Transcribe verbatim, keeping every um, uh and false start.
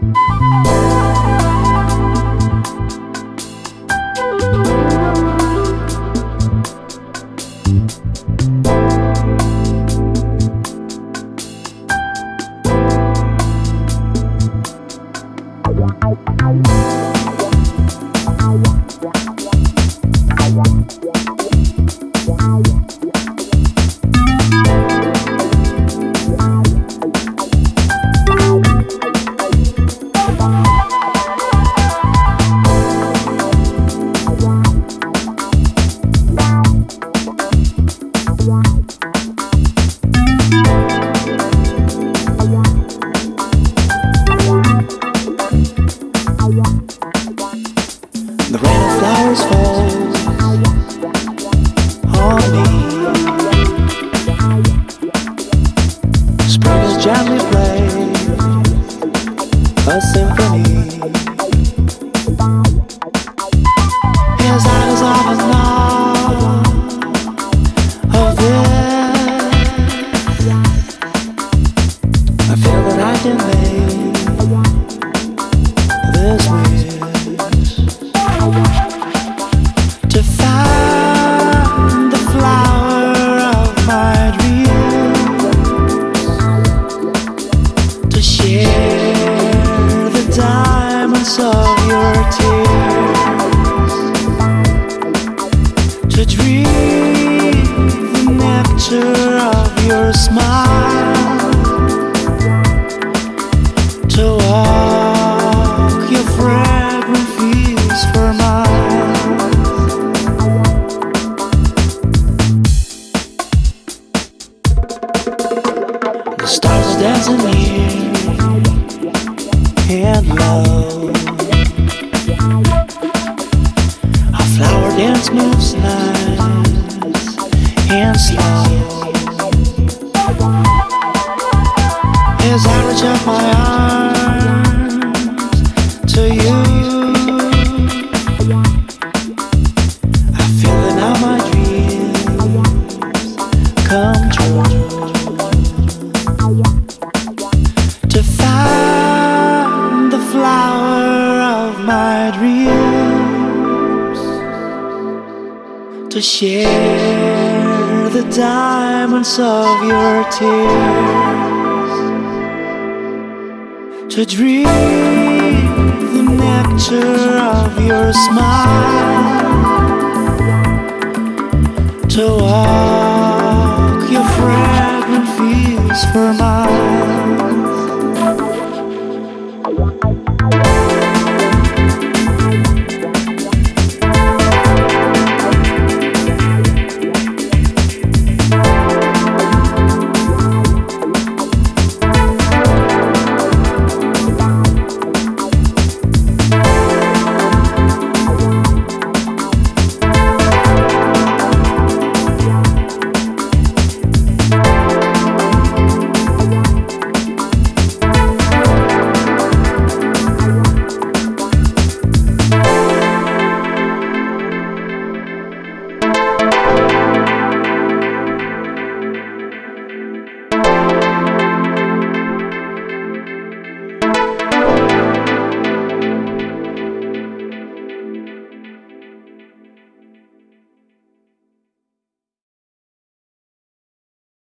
The rain of flowers falls on me. Spring is gently played a symphony. His eyes are the knob of this. I feel that I can make this wish to find the flower of my dreams, to share the diamonds of your tears, to drink the nectar of your smile, to walk your fragrant fields for miles. The stars are dancing here in love. Our flower dance moves nice and slow. As I reach out my arms to you, I feel that now my dreams come true. To find the flower of my dreams, to share the diamonds of your tears, to drink the nectar of your smile, to walk your fragrant fields for miles.